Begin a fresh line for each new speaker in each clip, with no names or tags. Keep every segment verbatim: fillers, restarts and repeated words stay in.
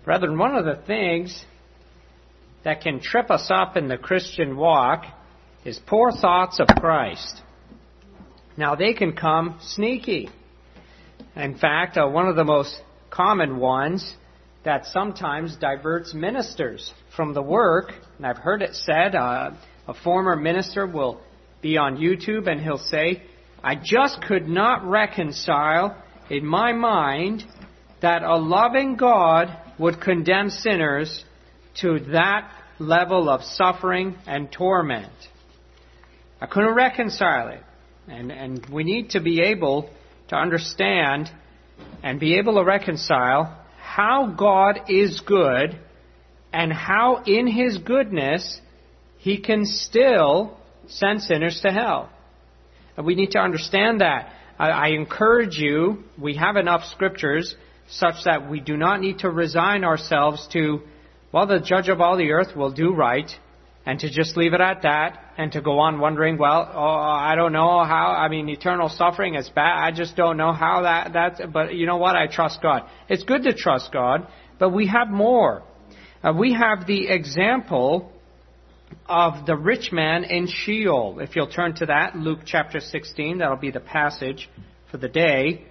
Brethren, one of the things that can trip us up in the Christian walk is poor thoughts of Christ. Now, they can come sneaky. In fact, uh, one of the most common ones that sometimes diverts ministers from the work, and I've heard it said, uh, a former minister will be on YouTube and he'll say, I just could not reconcile in my mind that a loving God would condemn sinners to that level of suffering and torment. I couldn't reconcile it. And, and we need to be able to understand and be able to reconcile how God is good and how in His goodness He can still send sinners to hell. And we need to understand that. I, I encourage you, we have enough scriptures such that we do not need to resign ourselves to, well, the judge of all the earth will do right, and to just leave it at that, and to go on wondering, well, oh, I don't know how, I mean, eternal suffering is bad, I just don't know how that, that's, but you know what, I trust God. It's good to trust God, but we have more. Uh, we have the example of the rich man in Sheol. If you'll turn to that, Luke chapter sixteen, that'll be the passage for the day.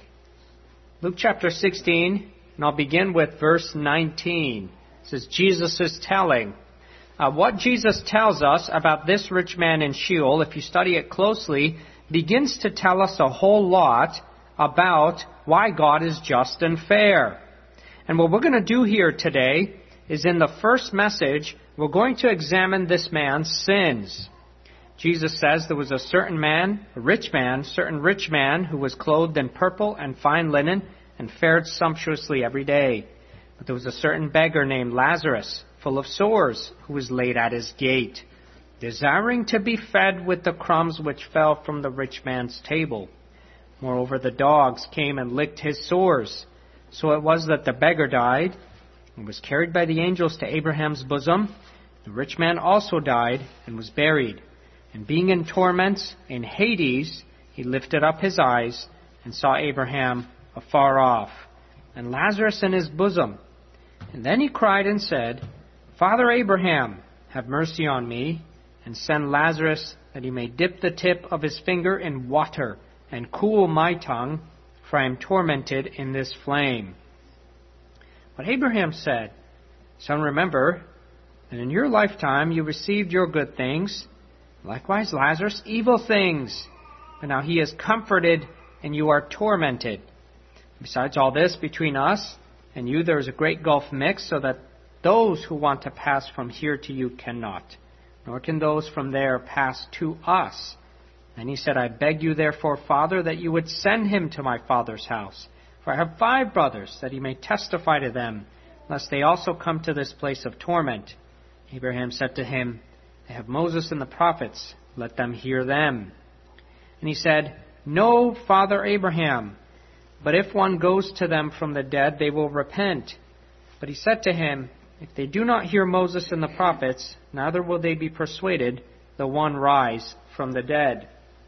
Luke chapter sixteen, and I'll begin with verse nineteen. It says, Jesus is telling. Uh, what Jesus tells us about this rich man in Sheol, if you study it closely, begins to tell us a whole lot about why God is just and fair. And what we're going to do here today is in the first message, we're going to examine this man's sins. Jesus says there was a certain man, a rich man, certain rich man who was clothed in purple and fine linen and fared sumptuously every day. But there was a certain beggar named Lazarus, full of sores, who was laid at his gate, desiring to be fed with the crumbs which fell from the rich man's table. Moreover, the dogs came and licked his sores. So it was that the beggar died and was carried by the angels to Abraham's bosom. The rich man also died and was buried. And being in torments in Hades, he lifted up his eyes and saw Abraham afar off, and Lazarus in his bosom. And then he cried and said, Father Abraham, have mercy on me, and send Lazarus that he may dip the tip of his finger in water and cool my tongue, for I am tormented in this flame. But Abraham said, Son, remember that in your lifetime you received your good things, likewise Lazarus evil things. But now he is comforted and you are tormented. Besides all this, between us and you there is a great gulf mixed, so that those who want to pass from here to you cannot, nor can those from there pass to us. And he said, I beg you therefore, Father, that you would send him to my father's house. For I have five brothers, that he may testify to them, lest they also come to this place of torment. Abraham said to him, They have Moses and the prophets, let them hear them. And he said, No, Father Abraham, but if one goes to them from the dead, they will repent. But he said to him, If they do not hear Moses and the prophets, neither will they be persuaded, though one rise from the dead.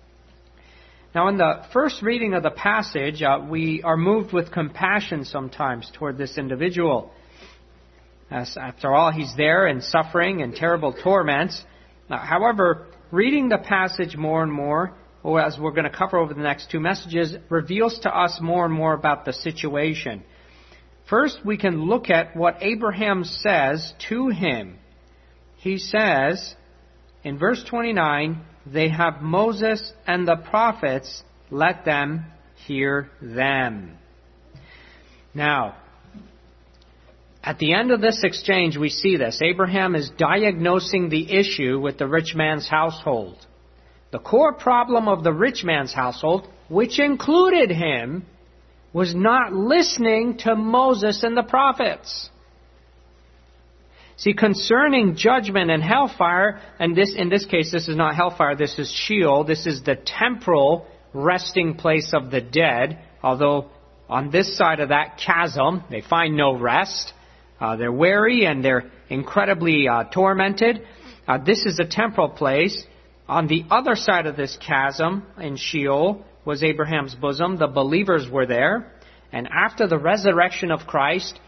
Now, in the first reading of the passage, uh, we are moved with compassion sometimes toward this individual. As, after all, he's there in suffering and terrible torments. Uh, however, reading the passage more and more, or as we're going to cover over the next two messages, reveals to us more and more about the situation. First, we can look at what Abraham says to him. He says, in verse twenty-nine, They have Moses and the prophets, let them hear them. Now, at the end of this exchange, we see this. Abraham is diagnosing the issue with the rich man's household. The core problem of the rich man's household, which included him, was not listening to Moses and the prophets. See, concerning judgment and hellfire, and this in this case, this is not hellfire, this is Sheol. This is the temporal resting place of the dead. Although on this side of that chasm, they find no rest. Uh, they're weary and they're incredibly uh, tormented. Uh, this is a temporal place. On the other side of this chasm in Sheol was Abraham's bosom. The believers were there. And after the resurrection of Christ,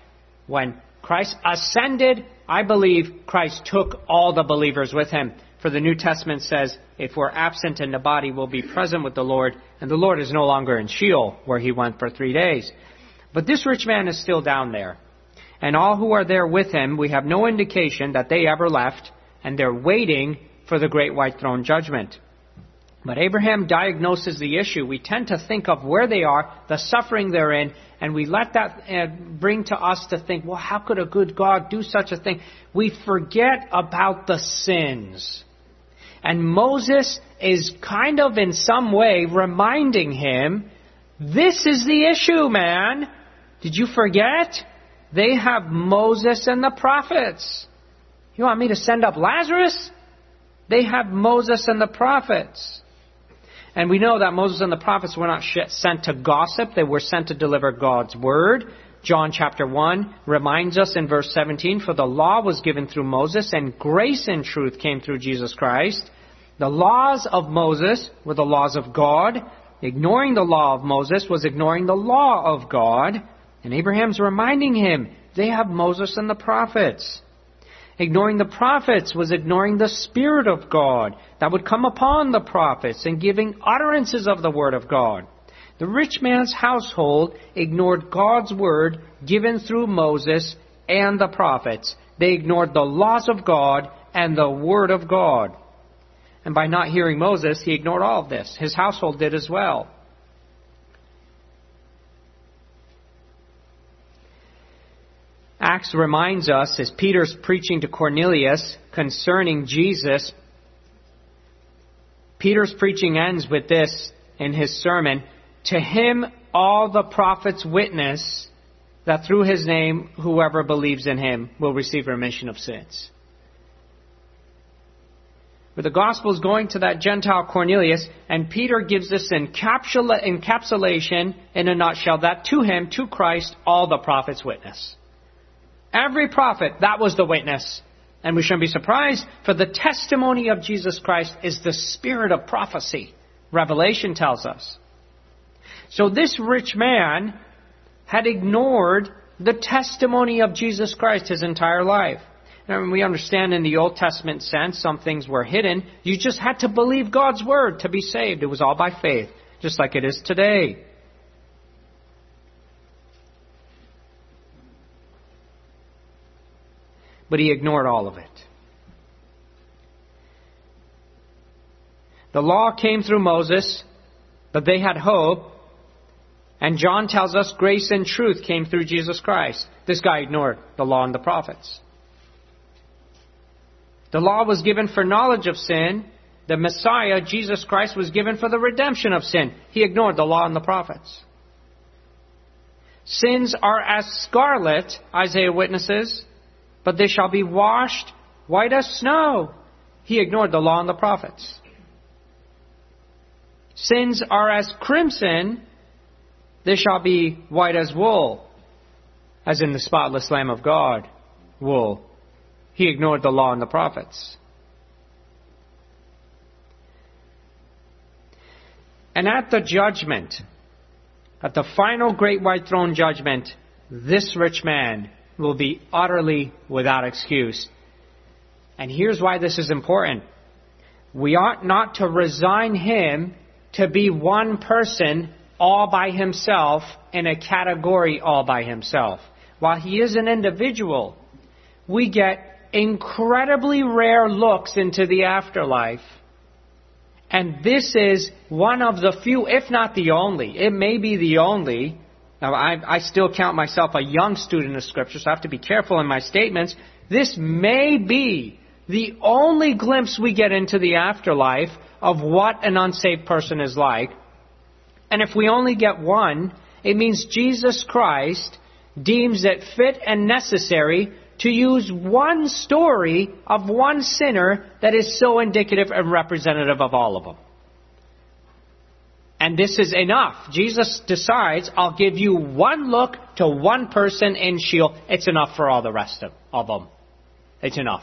When Christ ascended, I believe Christ took all the believers with him. For the New Testament says, if we're absent in the body, we'll be present with the Lord. And the Lord is no longer in Sheol, where he went for three days. But this rich man is still down there. And all who are there with him, we have no indication that they ever left. And they're waiting for the great white throne judgment. But Abraham diagnoses the issue. We tend to think of where they are, the suffering they're in, and we let that uh, bring to us to think, well, how could a good God do such a thing? We forget about the sins. And Moses is kind of in some way reminding him, this is the issue, man. Did you forget? They have Moses and the prophets. You want me to send up Lazarus? They have Moses and the prophets. And we know that Moses and the prophets were not sent to gossip. They were sent to deliver God's word. John chapter one reminds us in verse seventeen, for the law was given through Moses, and grace and truth came through Jesus Christ. The laws of Moses were the laws of God. Ignoring the law of Moses was ignoring the law of God. And Abraham's reminding him, they have Moses and the prophets. Ignoring the prophets was ignoring the Spirit of God that would come upon the prophets and giving utterances of the Word of God. The rich man's household ignored God's Word given through Moses and the prophets. They ignored the laws of God and the Word of God. And by not hearing Moses, he ignored all of this. His household did as well. Acts reminds us, as Peter's preaching to Cornelius concerning Jesus, Peter's preaching ends with this in his sermon, to him all the prophets witness that through his name whoever believes in him will receive remission of sins. But the gospel is going to that Gentile Cornelius, and Peter gives this encapsula- encapsulation in a nutshell, that to him, to Christ, all the prophets witness. Every prophet, that was the witness. And we shouldn't be surprised, for the testimony of Jesus Christ is the spirit of prophecy. Revelation tells us. So this rich man had ignored the testimony of Jesus Christ his entire life. Now, we understand in the Old Testament sense, some things were hidden. You just had to believe God's word to be saved. It was all by faith, just like it is today. But he ignored all of it. The law came through Moses, but they had hope. And John tells us grace and truth came through Jesus Christ. This guy ignored the law and the prophets. The law was given for knowledge of sin. The Messiah, Jesus Christ, was given for the redemption of sin. He ignored the law and the prophets. Sins are as scarlet, Isaiah witnesses, but they shall be washed white as snow. He ignored the law and the prophets. Sins are as crimson, they shall be white as wool, as in the spotless Lamb of God, wool. He ignored the law and the prophets. And at the judgment, at the final great white throne judgment, this rich man will be utterly without excuse. And here's why this is important. We ought not to resign him to be one person all by himself in a category all by himself. While he is an individual, we get incredibly rare looks into the afterlife. And this is one of the few, if not the only, it may be the only. Now, I, I still count myself a young student of Scripture, so I have to be careful in my statements. This may be the only glimpse we get into the afterlife of what an unsaved person is like. And if we only get one, it means Jesus Christ deems it fit and necessary to use one story of one sinner that is so indicative and representative of all of them. And this is enough. Jesus decides, I'll give you one look to one person in Sheol. It's enough for all the rest of, of them. It's enough.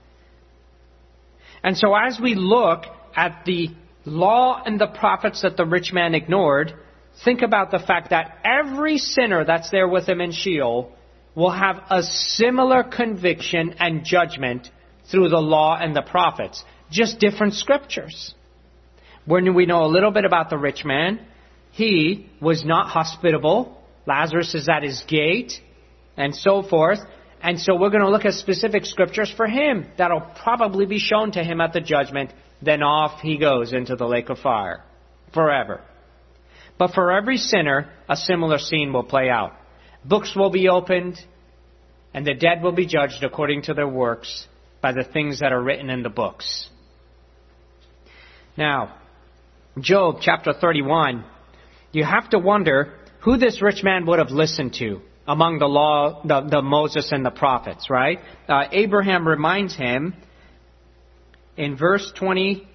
And so as we look at the law and the prophets that the rich man ignored, think about the fact that every sinner that's there with him in Sheol will have a similar conviction and judgment through the law and the prophets, just different scriptures. When we know a little bit about the rich man, he was not hospitable. Lazarus is at his gate, and so forth. And so we're going to look at specific scriptures for him that'll probably be shown to him at the judgment. Then off he goes into the lake of fire forever. But for every sinner, a similar scene will play out. Books will be opened, and the dead will be judged according to their works by the things that are written in the books. Now, Job chapter thirty-one, you have to wonder who this rich man would have listened to among the law, the, the Moses and the prophets, right? Uh, Abraham reminds him in verse twenty,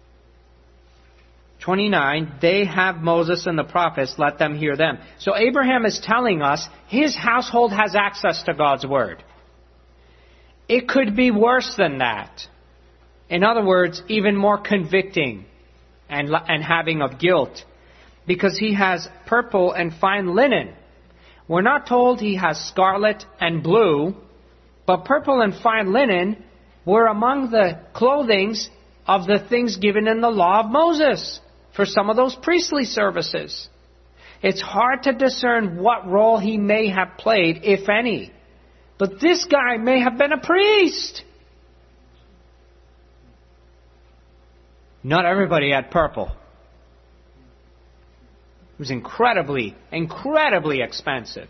twenty-nine, they have Moses and the prophets, let them hear them. So Abraham is telling us his household has access to God's word. It could be worse than that. In other words, even more convicting and, and having of guilt, because he has purple and fine linen. We're not told he has scarlet and blue, but purple and fine linen were among the clothings of the things given in the law of Moses for some of those priestly services. It's hard to discern what role he may have played, if any. But this guy may have been a priest. Not everybody had purple. It was incredibly, incredibly expensive.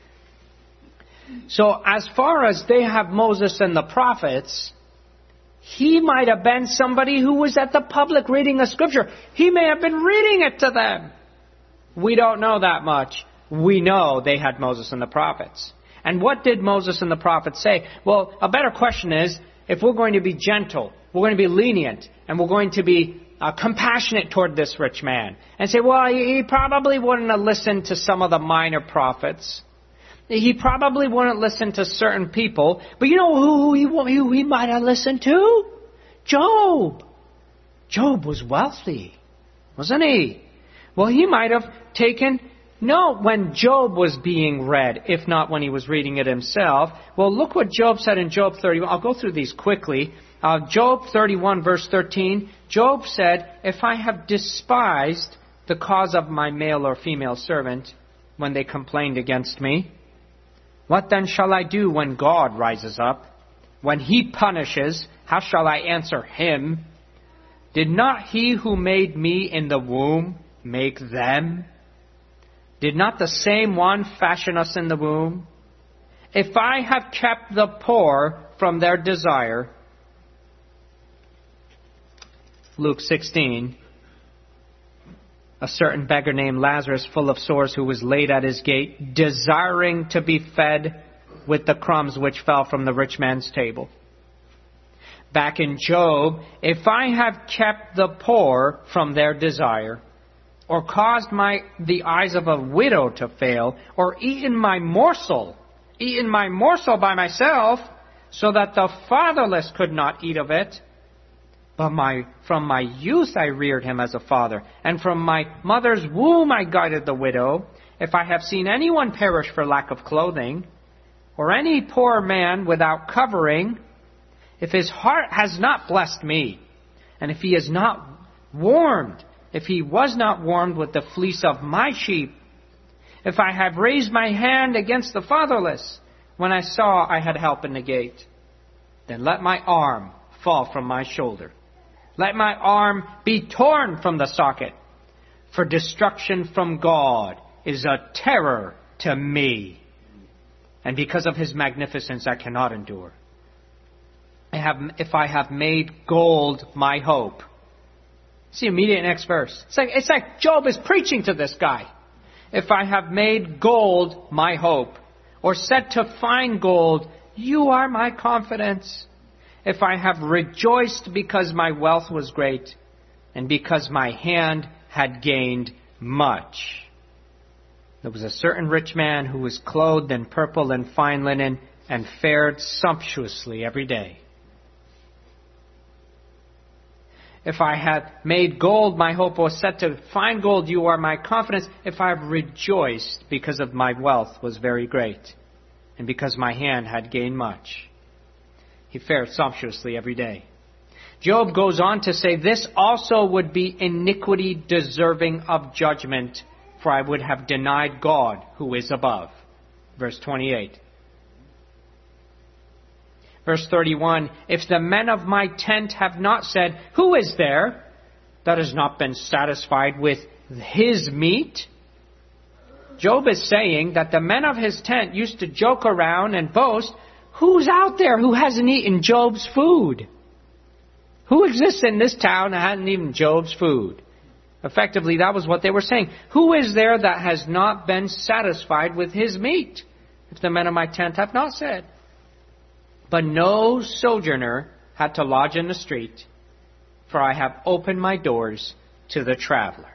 So as far as they have Moses and the prophets, he might have been somebody who was at the public reading of Scripture. He may have been reading it to them. We don't know that much. We know they had Moses and the prophets. And what did Moses and the prophets say? Well, a better question is, if we're going to be gentle, we're going to be lenient, and we're going to be uh, compassionate toward this rich man, and say, well, he, he probably wouldn't have listened to some of the minor prophets. He probably wouldn't listen to certain people. But you know who he, who he might have listened to? Job. Job was wealthy, wasn't he? Well, he might have taken note when Job was being read, if not when he was reading it himself. Well, look what Job said in Job thirty-one. I'll go through these quickly. Uh, Job thirty-one, verse thirteen. Job said, if I have despised the cause of my male or female servant when they complained against me, what then shall I do when God rises up? When he punishes, how shall I answer him? Did not he who made me in the womb make them? Did not the same one fashion us in the womb? If I have kept the poor from their desire, Luke sixteen, a certain beggar named Lazarus, full of sores, who was laid at his gate, desiring to be fed with the crumbs which fell from the rich man's table. Back in Job, if I have kept the poor from their desire, or caused my the eyes of a widow to fail, or eaten my morsel, eaten my morsel by myself, so that the fatherless could not eat of it, but my from my youth I reared him as a father, and from my mother's womb I guided the widow. If I have seen anyone perish for lack of clothing, or any poor man without covering, if his heart has not blessed me, and if he is not warmed, if he was not warmed with the fleece of my sheep, if I have raised my hand against the fatherless, when I saw I had help in the gate, then let my arm fall from my shoulder. Let my arm be torn from the socket, for destruction from God is a terror to me. And because of his magnificence I cannot endure. I have, if I have made gold my hope. See, immediate next verse. It's like, it's like Job is preaching to this guy. If I have made gold my hope, or set to fine gold, you are my confidence. If I have rejoiced because my wealth was great, and because my hand had gained much. There was a certain rich man who was clothed in purple and fine linen, and fared sumptuously every day. If I had made gold my hope, or set to fine gold, you are my confidence. If I have rejoiced because of my wealth was very great. and because my hand had gained much. He fared sumptuously every day. Job goes on to say, this also would be iniquity deserving of judgment, for I would have denied God who is above. Verse twenty-eight. Verse thirty-one, if the men of my tent have not said, who is there that has not been satisfied with his meat? Job is saying that the men of his tent used to joke around and boast, who's out there who hasn't eaten Job's food? Who exists in this town that hasn't eaten Job's food? Effectively, that was what they were saying. Who is there that has not been satisfied with his meat? If the men of my tent have not said. But no sojourner had to lodge in the street, for I have opened my doors to the traveler.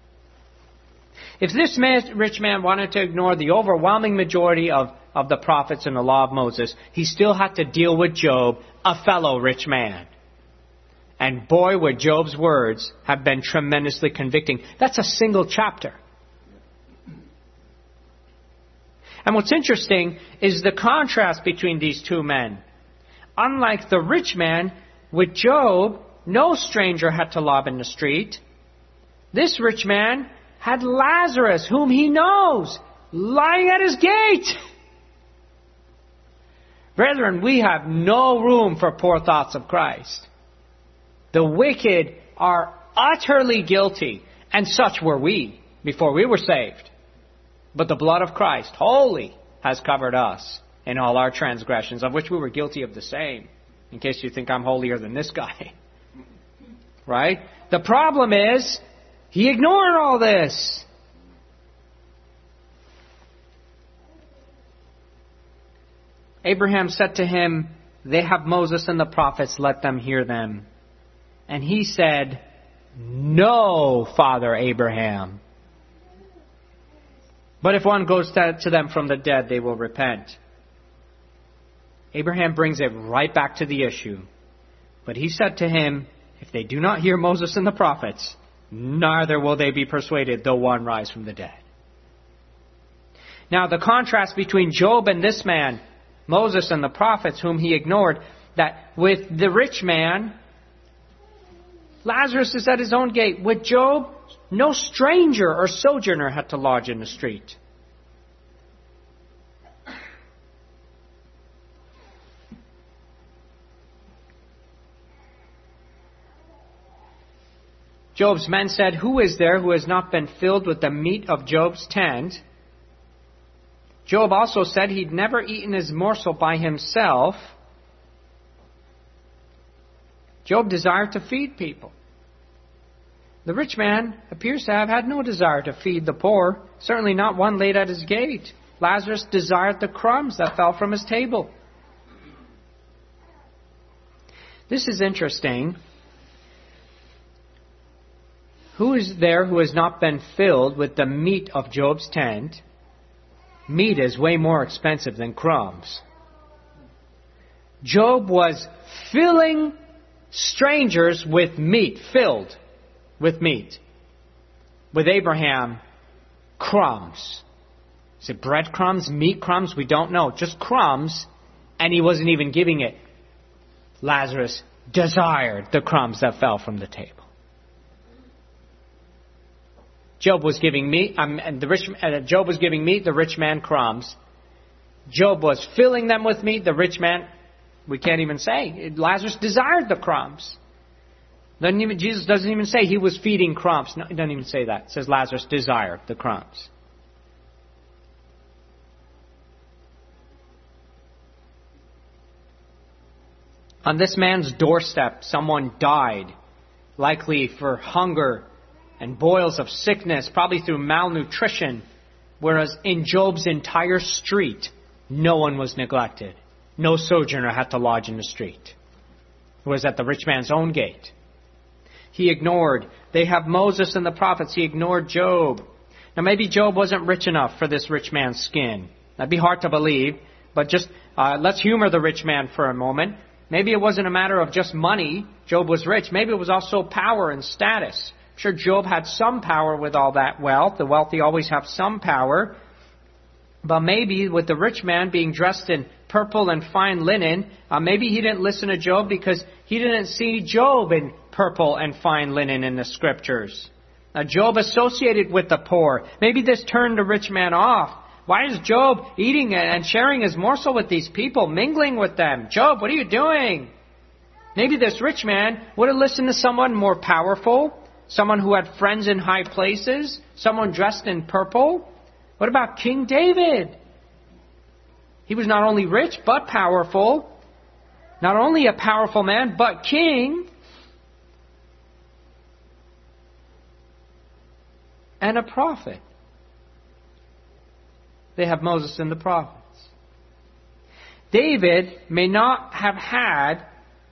If this man, rich man wanted to ignore the overwhelming majority of, of the prophets and the law of Moses, he still had to deal with Job, a fellow rich man. And boy, would Job's words have been tremendously convicting. That's a single chapter. And what's interesting is the contrast between these two men. Unlike the rich man, with Job, no stranger had to lob in the street. This rich man had Lazarus, whom he knows, lying at his gate. Brethren, we have no room for poor thoughts of Christ. The wicked are utterly guilty, and such were we before we were saved. But the blood of Christ, holy, has covered us in all our transgressions, of which we were guilty of the same. In case you think I'm holier than this guy. Right? The problem is, he ignored all this. Abraham said to him, they have Moses and the prophets, let them hear them. And he said, no, Father Abraham. But if one goes to them from the dead, they will repent. Abraham brings it right back to the issue. But he said to him, if they do not hear Moses and the prophets, neither will they be persuaded, though one rise from the dead. Now the contrast between Job and this man, Moses and the prophets whom he ignored, that with the rich man, Lazarus is at his own gate. With Job, no stranger or sojourner had to lodge in the street. Job's men said, who is there who has not been filled with the meat of Job's tent? Job also said he'd never eaten his morsel by himself. Job desired to feed people. The rich man appears to have had no desire to feed the poor, certainly not one laid at his gate. Lazarus desired the crumbs that fell from his table. This is interesting. Who is there who has not been filled with the meat of Job's tent? Meat is way more expensive than crumbs. Job was filling strangers with meat, filled with meat. With Abraham, crumbs. Is it breadcrumbs, meat crumbs? We don't know. Just crumbs, and he wasn't even giving it. Lazarus desired the crumbs that fell from the table. Job was giving meat, um, and the rich. Uh, Job was giving meat. The rich man crumbs. Job was filling them with meat. The rich man, we can't even say. Lazarus desired the crumbs. Doesn't even, Jesus doesn't even say he was feeding crumbs. No, he doesn't even say that. It says Lazarus desired the crumbs. On this man's doorstep, someone died, likely for hunger and boils of sickness, probably through malnutrition, whereas in Job's entire street, no one was neglected. No sojourner had to lodge in the street. It was at the rich man's own gate. He ignored. They have Moses and the prophets. He ignored Job. Now maybe Job wasn't rich enough for this rich man's skin. That'd be hard to believe, but just uh, let's humor the rich man for a moment. Maybe it wasn't a matter of just money. Job was rich. Maybe it was also power and status. I'm sure Job had some power with all that wealth. The wealthy always have some power. But maybe with the rich man being dressed in purple and fine linen, uh, maybe he didn't listen to Job because he didn't see Job in purple and fine linen in the scriptures. Uh, Job associated with the poor. Maybe this turned the rich man off. Why is Job eating and sharing his morsel with these people, mingling with them? Job, what are you doing? Maybe this rich man would have listened to someone more powerful, someone who had friends in high places, someone dressed in purple. What about King David? He was not only rich, but powerful. Not only a powerful man, but king. And a prophet. They have Moses and the prophets. David may not have had...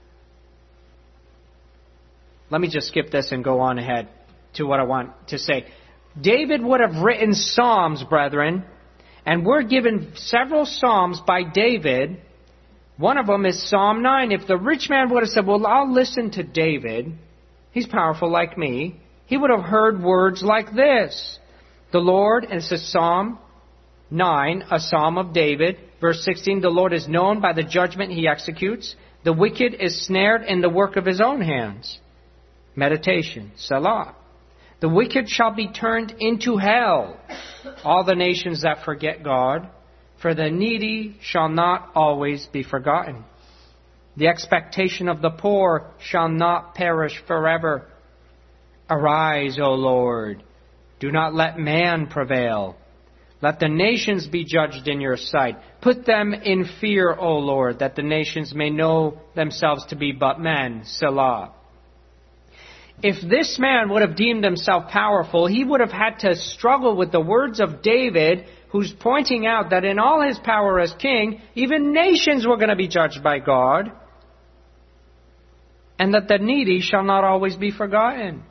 Let me just skip this and go on ahead to what I want to say. David would have written Psalms, brethren, and we're given several Psalms by David. One of them is Psalm nine. If the rich man would have said, well, I'll listen to David, he's powerful like me, he would have heard words like this. The Lord, and it's a Psalm nine, a Psalm of David, verse sixteen, the Lord is known by the judgment he executes. The wicked is snared in the work of his own hands. Meditation, Selah. The wicked shall be turned into hell, all the nations that forget God, for the needy shall not always be forgotten. The expectation of the poor shall not perish forever. Arise, O Lord, do not let man prevail. Let the nations be judged in your sight. Put them in fear, O Lord, that the nations may know themselves to be but men. Selah. If this man would have deemed himself powerful, he would have had to struggle with the words of David, who's pointing out that in all his power as king, even nations were going to be judged by God, and that the needy shall not always be forgotten.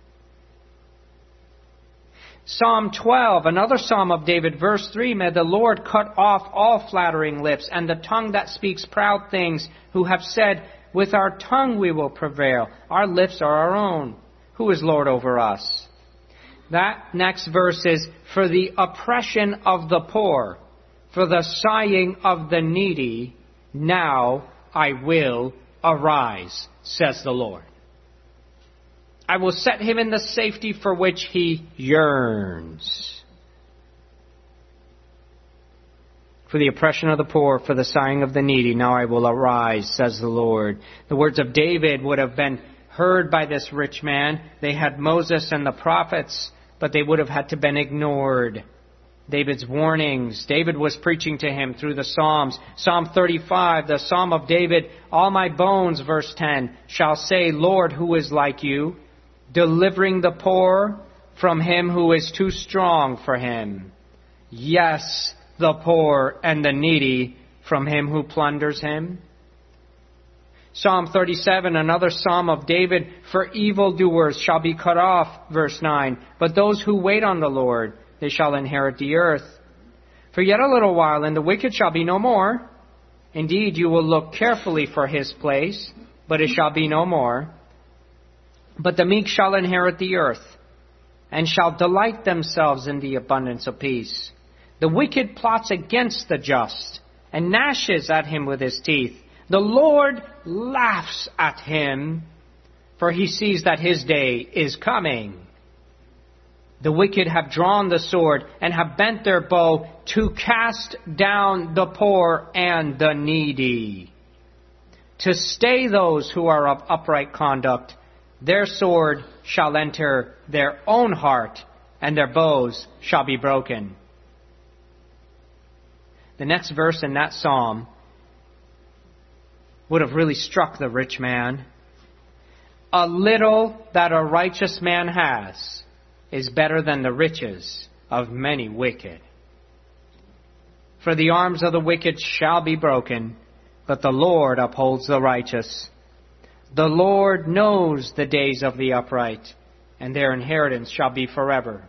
Psalm twelve, another Psalm of David, verse three, may the Lord cut off all flattering lips, and the tongue that speaks proud things, who have said, with our tongue we will prevail. Our lips are our own. Who is Lord over us? That next verse is, for the oppression of the poor, for the sighing of the needy, now I will arise, says the Lord. I will set him in the safety for which he yearns. For the oppression of the poor, for the sighing of the needy, now I will arise, says the Lord. The words of David would have been heard by this rich man. They had Moses and the prophets, but they would have had to been ignored. David's warnings. David was preaching to him through the Psalms. Psalm thirty-five, the Psalm of David, all my bones, verse ten, shall say, Lord, who is like you, delivering the poor from him who is too strong for him. Yes, the poor and the needy from him who plunders him. Psalm thirty-seven, another Psalm of David, for evildoers shall be cut off, verse nine, but those who wait on the Lord, they shall inherit the earth. For yet a little while, and the wicked shall be no more. Indeed, you will look carefully for his place, but it shall be no more. But the meek shall inherit the earth, and shall delight themselves in the abundance of peace. The wicked plots against the just, and gnashes at him with his teeth. The Lord laughs at him, for he sees that his day is coming. The wicked have drawn the sword, and have bent their bow to cast down the poor and the needy, to stay those who are of upright conduct. Their sword shall enter their own heart, and their bows shall be broken. The next verse in that psalm would have really struck the rich man. A little that a righteous man has is better than the riches of many wicked. For the arms of the wicked shall be broken, but the Lord upholds the righteous. The Lord knows the days of the upright, and their inheritance shall be forever.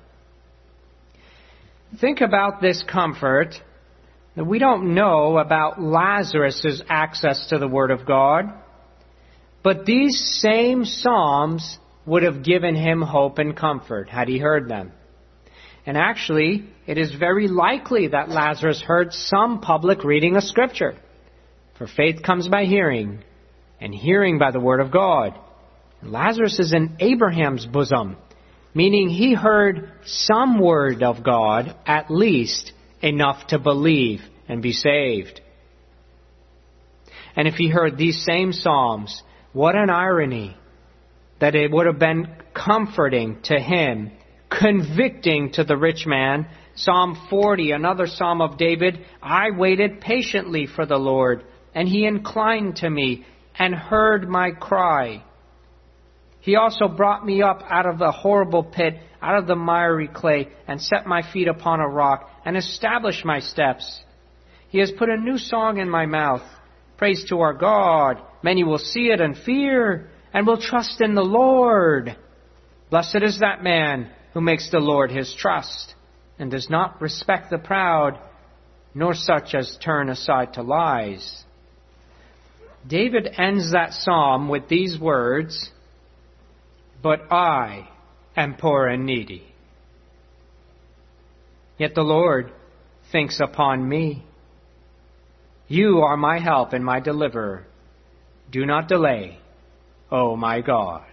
Think about this comfort. We don't know about Lazarus' access to the Word of God, but these same Psalms would have given him hope and comfort had he heard them. And actually, it is very likely that Lazarus heard some public reading of Scripture. For faith comes by hearing, and hearing by the Word of God. And Lazarus is in Abraham's bosom, meaning he heard some word of God, at least enough to believe and be saved. And if he heard these same psalms, what an irony that it would have been comforting to him, convicting to the rich man. Psalm forty, another psalm of David, I waited patiently for the Lord, and he inclined to me and heard my cry. He also brought me up out of the horrible pit, out of the miry clay, and set my feet upon a rock, and established my steps. He has put a new song in my mouth, praise to our God. Many will see it and fear, and will trust in the Lord. Blessed is that man who makes the Lord his trust, and does not respect the proud, nor such as turn aside to lies. David ends that psalm with these words, but I am poor and needy. Yet the Lord thinks upon me. You are my help and my deliverer. Do not delay, O my God.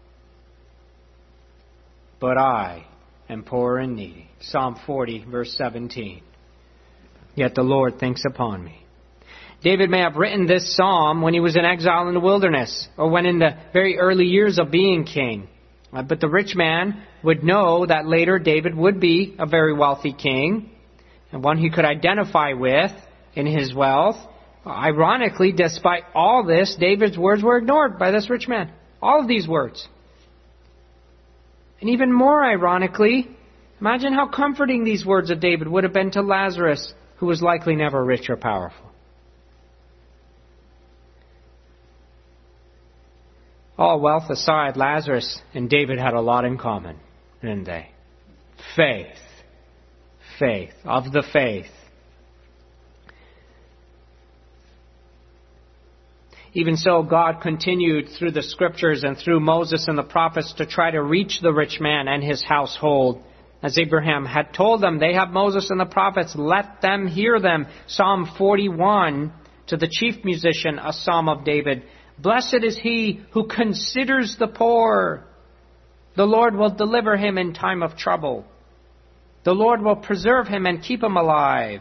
But I am poor and needy. Psalm forty, verse seventeen. Yet the Lord thinks upon me. David may have written this psalm when he was in exile in the wilderness, or when in the very early years of being king. Uh, but the rich man would know that later David would be a very wealthy king, and one he could identify with in his wealth. Ironically, despite all this, David's words were ignored by this rich man. All of these words. And even more ironically, imagine how comforting these words of David would have been to Lazarus, who was likely never rich or powerful. All wealth aside, Lazarus and David had a lot in common, didn't they? Faith. Faith. Of the faith. Even so, God continued through the Scriptures and through Moses and the prophets to try to reach the rich man and his household. As Abraham had told them, they have Moses and the prophets, let them hear them. Psalm forty-one, to the chief musician, a psalm of David. Blessed is he who considers the poor. The Lord will deliver him in time of trouble. The Lord will preserve him and keep him alive.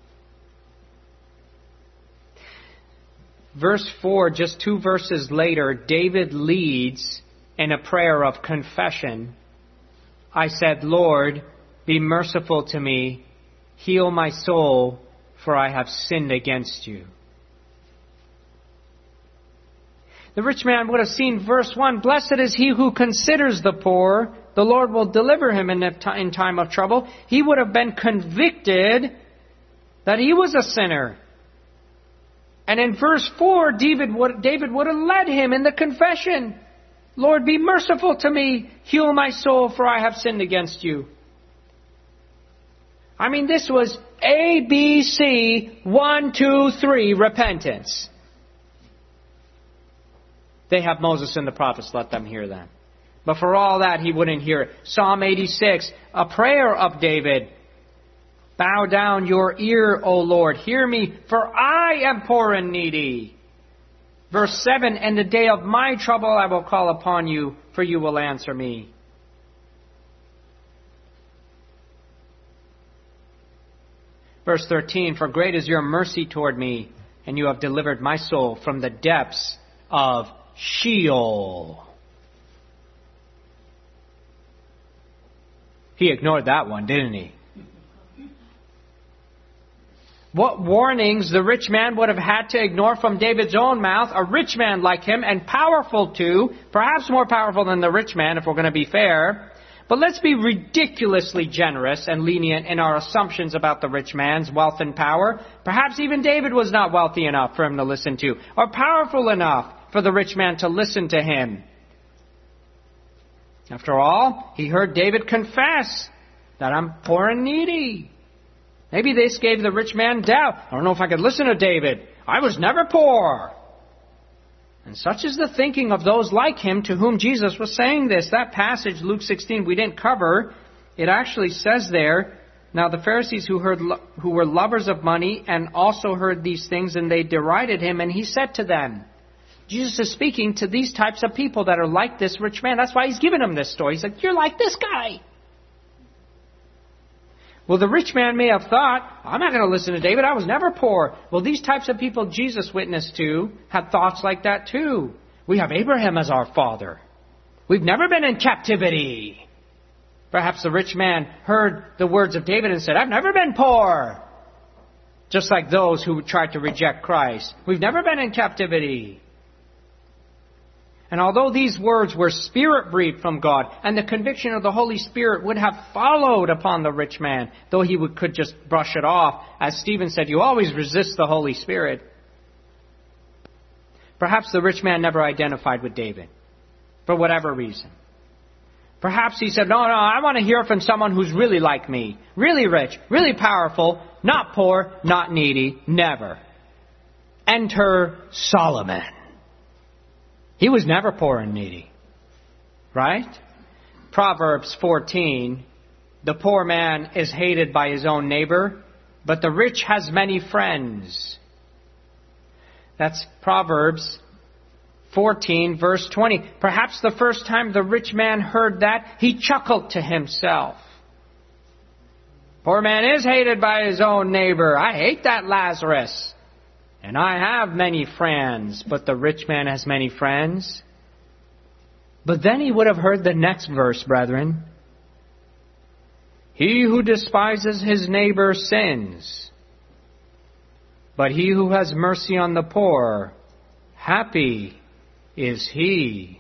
Verse four, just two verses later, David leads in a prayer of confession. I said, Lord, be merciful to me. Heal my soul, for I have sinned against you. The rich man would have seen verse one, blessed is he who considers the poor. The Lord will deliver him in time of trouble. He would have been convicted that he was a sinner. And in verse four, David would, David would have led him in the confession. Lord, be merciful to me. Heal my soul, for I have sinned against you. I mean, this was A, B, C, one, two, three, repentance. They have Moses and the prophets, let them hear them. But for all that, he wouldn't hear it. Psalm eighty-six, a prayer of David. Bow down your ear, O Lord, hear me, for I am poor and needy. Verse seven, in the day of my trouble I will call upon you, for you will answer me. Verse thirteen, for great is your mercy toward me, and you have delivered my soul from the depths of Sheol. He ignored that one, didn't he? What warnings the rich man would have had to ignore from David's own mouth, a rich man like him, and powerful too, perhaps more powerful than the rich man if we're going to be fair. But let's be ridiculously generous and lenient in our assumptions about the rich man's wealth and power. Perhaps even David was not wealthy enough for him to listen to, or powerful enough for the rich man to listen to him. After all, he heard David confess that I'm poor and needy. Maybe this gave the rich man doubt. I don't know if I could listen to David. I was never poor. And such is the thinking of those like him to whom Jesus was saying this. That passage, Luke sixteen, we didn't cover. it actually says there, now the Pharisees who heard who were lovers of money and also heard these things, and they derided him, and he said to them, Jesus is speaking to these types of people that are like this rich man. That's why he's giving them this story. He's like, you're like this guy. Well, the rich man may have thought, I'm not going to listen to David. I was never poor. Well, these types of people Jesus witnessed to had thoughts like that too. We have Abraham as our father. We've never been in captivity. Perhaps the rich man heard the words of David and said, I've never been poor. Just like those who tried to reject Christ. We've never been in captivity. And although these words were spirit-breathed from God, and the conviction of the Holy Spirit would have followed upon the rich man, though he would, could just brush it off, as Stephen said, you always resist the Holy Spirit. Perhaps the rich man never identified with David, for whatever reason. Perhaps he said, no, no, I want to hear from someone who's really like me, really rich, really powerful, not poor, not needy, never. Enter Solomon. He was never poor and needy. Right? Proverbs fourteen, the poor man is hated by his own neighbor, but the rich has many friends. That's Proverbs fourteen, verse twenty. Perhaps the first time the rich man heard that, he chuckled to himself. Poor man is hated by his own neighbor. I hate that Lazarus. And I have many friends, but the rich man has many friends. But then he would have heard the next verse, brethren. He who despises his neighbor sins, but he who has mercy on the poor, happy is he.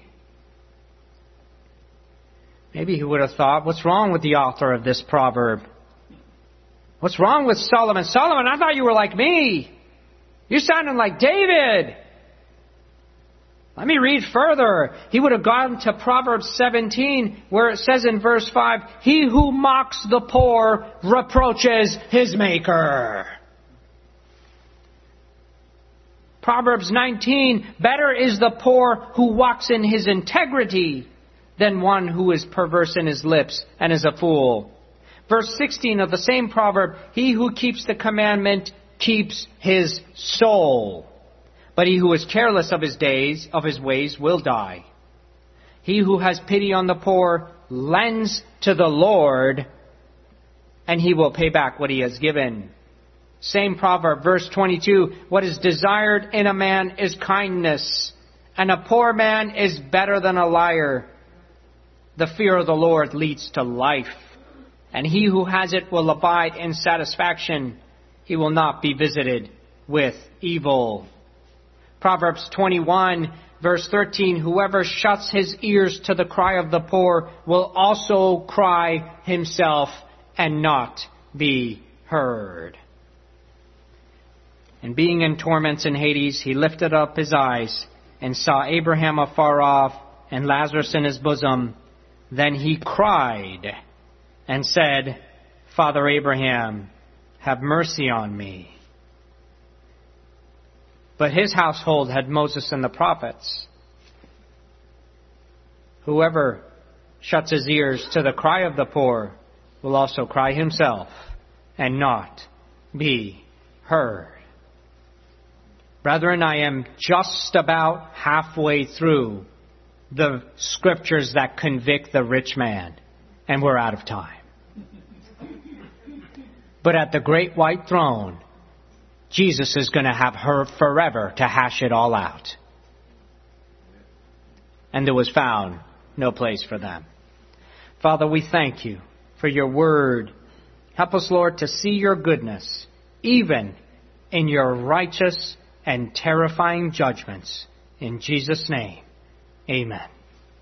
Maybe he would have thought, what's wrong with the author of this proverb? What's wrong with Solomon? Solomon, I thought you were like me. You're sounding like David. Let me read further. He would have gone to Proverbs seventeen, where it says in verse five, he who mocks the poor reproaches his maker. Proverbs nineteen, better is the poor who walks in his integrity than one who is perverse in his lips and is a fool. Verse sixteen of the same proverb, he who keeps the commandment keeps his soul, but he who is careless of his days, of his ways, will die. He who has pity on the poor lends to the Lord, and he will pay back what he has given. Same proverb, verse twenty-two, what is desired in a man is kindness, and a poor man is better than a liar. The fear of the Lord leads to life, and he who has it will abide in satisfaction. He will not be visited with evil. Proverbs twenty-one, verse thirteen, whoever shuts his ears to the cry of the poor will also cry himself and not be heard. And being in torments in Hades, he lifted up his eyes and saw Abraham afar off and Lazarus in his bosom. Then he cried and said, Father Abraham, have mercy on me. But his household had Moses and the prophets. Whoever shuts his ears to the cry of the poor will also cry himself and not be heard. Brethren, I am just about halfway through the scriptures that convict the rich man, and we're out of time. But at the great white throne, Jesus is going to have her forever to hash it all out. And there was found no place for them. Father, we thank you for your word. Help us, Lord, to see your goodness, even in your righteous and terrifying judgments. In Jesus' name, amen.